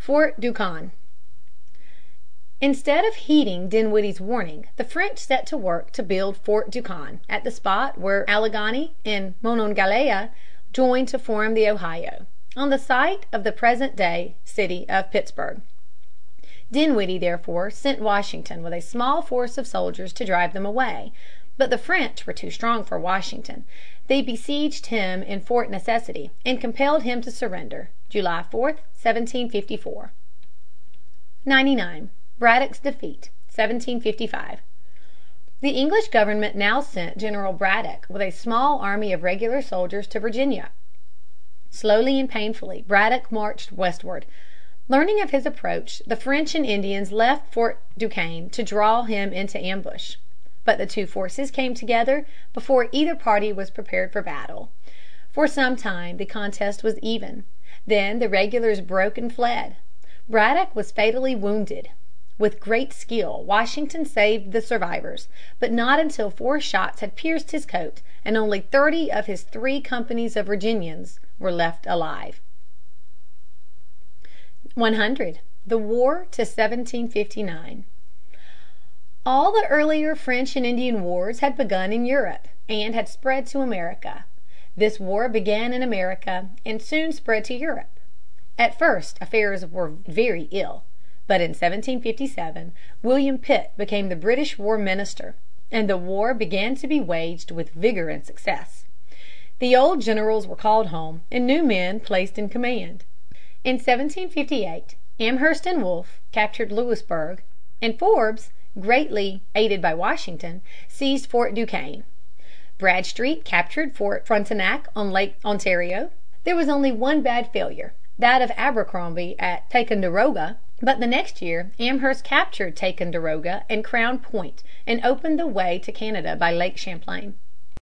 Fort Duquesne. Instead of heeding Dinwiddie's warning, the French set to work to build Fort Duquesne at the spot where Allegheny and Monongahela join to form the Ohio, on the site of the present-day city of Pittsburgh. Dinwiddie therefore sent Washington with a small force of soldiers to drive them away. But the French were too strong for Washington. They besieged him in Fort Necessity and compelled him to surrender, July 4, 1754. 99. Braddock's defeat, 1755. The English government now sent General Braddock with a small army of regular soldiers to Virginia. Slowly and painfully Braddock marched westward. Learning of his approach, the French and Indians left Fort Duquesne to draw him into ambush. But the two forces came together before either party was prepared for battle. For some time the contest was even. Then the regulars broke and fled. Braddock was fatally wounded. With great skill Washington saved the survivors, but not until 4 shots had pierced his coat and only 30 of his 3 companies of Virginians were left alive. 100. The War to 1759. All the earlier French and Indian wars had begun in Europe and had spread to America. This war began in America and soon spread to Europe. At first affairs were very ill, but in 1757 William Pitt became the British War Minister, and the war began to be waged with vigor and success. The old generals were called home and new men placed in command. In 1758 Amherst and Wolfe captured Louisburg, and Forbes, greatly aided by Washington, seized Fort Duquesne. Bradstreet captured Fort Frontenac on Lake Ontario. There was only one bad failure, that of Abercrombie at Ticonderoga, but the next year Amherst captured Ticonderoga and Crown Point and opened the way to Canada by Lake Champlain.